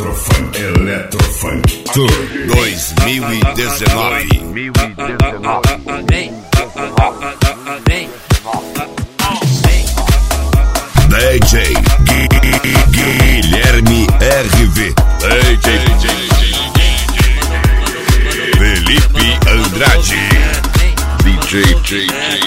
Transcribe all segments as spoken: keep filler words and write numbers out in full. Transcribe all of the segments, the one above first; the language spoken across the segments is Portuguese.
Eletrofunk, Eletrofunk dois mil e dezenove. D J Guilherme R V, D J Felipe Andrade, D J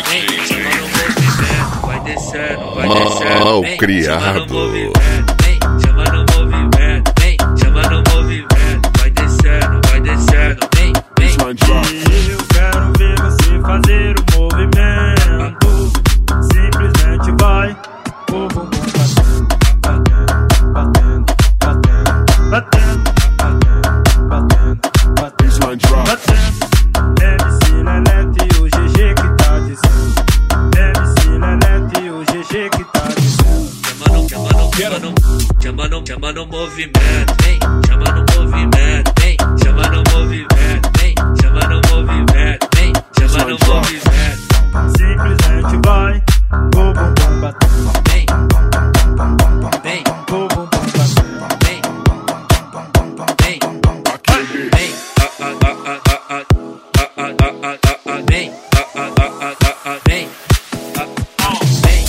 Vai descendo, vai descendo, mal vem, criado. chama no movimento, vem, chama no movimento, vai descendo, vai descendo, vem, vem. Eu quero ver você fazer o movimento. Simplesmente vai. O bumbum batendo, batendo, batendo, batendo, batendo, batendo, batendo. M C Lelete e o G G que tá dizendo. M C Lelete e o G G que tá dizendo. Chama no, chama no, chama no, chama no movimento, vem, chama no movimento, vem, chama no movimento, vem, chama no movimento, vem, chama no movimento. Simplesmente vai. O bumbum batendo, vem, vem, o bumbum batendo, vem, vem, vem, ah ah ah ah ah ah ah ah ah ah vem, ah ah ah ah ah ah vem, ah ah vem,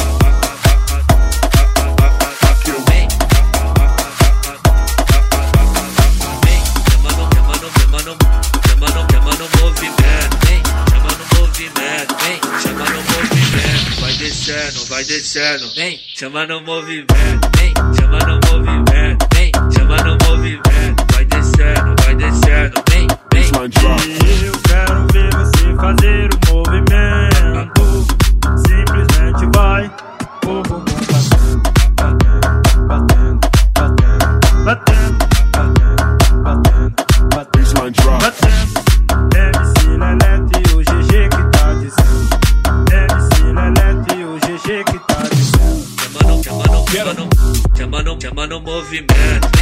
vem, chama no, chama no, chama no, chama no, chama no movimento, vem, chama no movimento, vem, chama no movimento, vai descendo, vai descendo, vem, chama no movimento, vem, chama no movimento, vem, chama no movimento, vai descendo, vai descendo, vem, vem. eu quero ver você fazer o movimento. Simplesmente vai. O bumbum batendo, batendo, batendo, batendo, batendo, batendo, batendo, batendo. M C Lelete e o G G que tá dizendo. M C Lelete e o G G que tá dizendo. Chama no, chama no, chama no, chama no, chama no movimento,